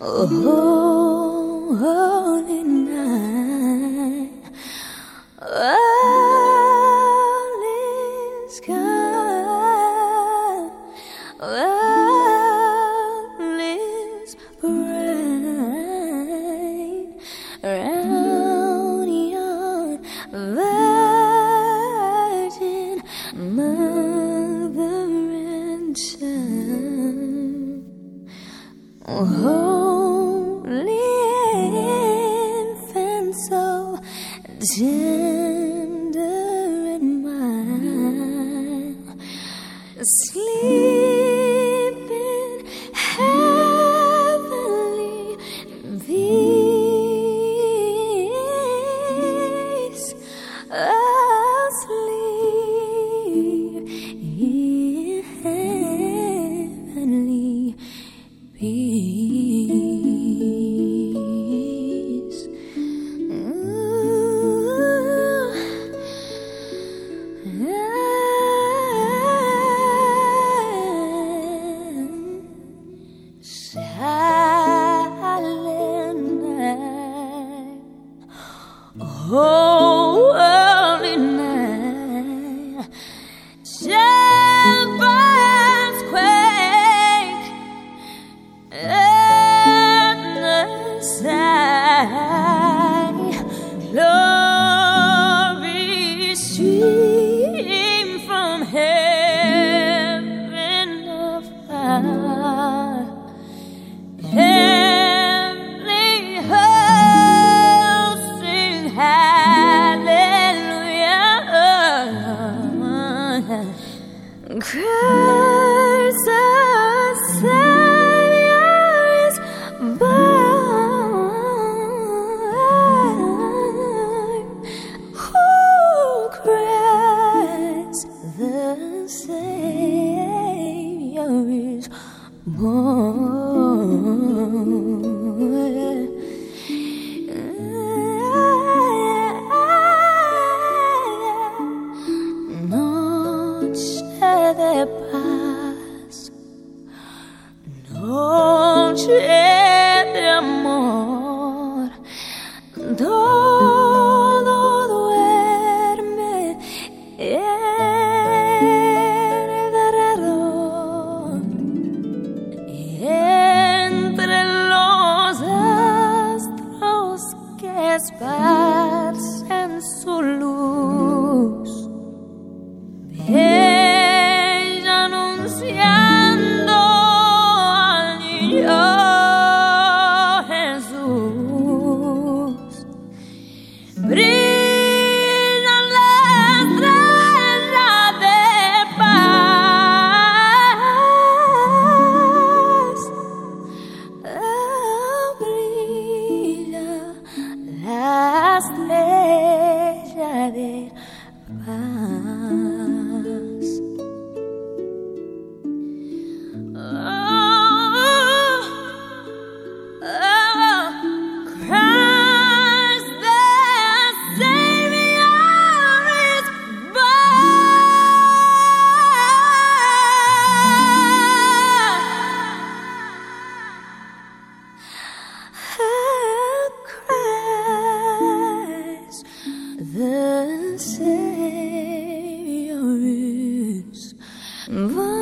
Oh, holy night, all is calm, all is bright around your virgin mother and son. Holy infant, so tender and mild, sleeping heavenly peace, asleep in heavenly peace. Silent night, holy night, shepherds quake at the sight, glory stream from heaven afar. Heavenly hosts sing hallelujah. Christ our Savior is born. Oh, Christ the Savior is born. Noche de paz, noche de amor, todo duerme alrededor. Entre los astros que esparcen su luz, ella anunciando al niño Jesús. Brilla la estrella de paz. Brilla la estrella de paz. Christ the Savior is Christ the Savior is born.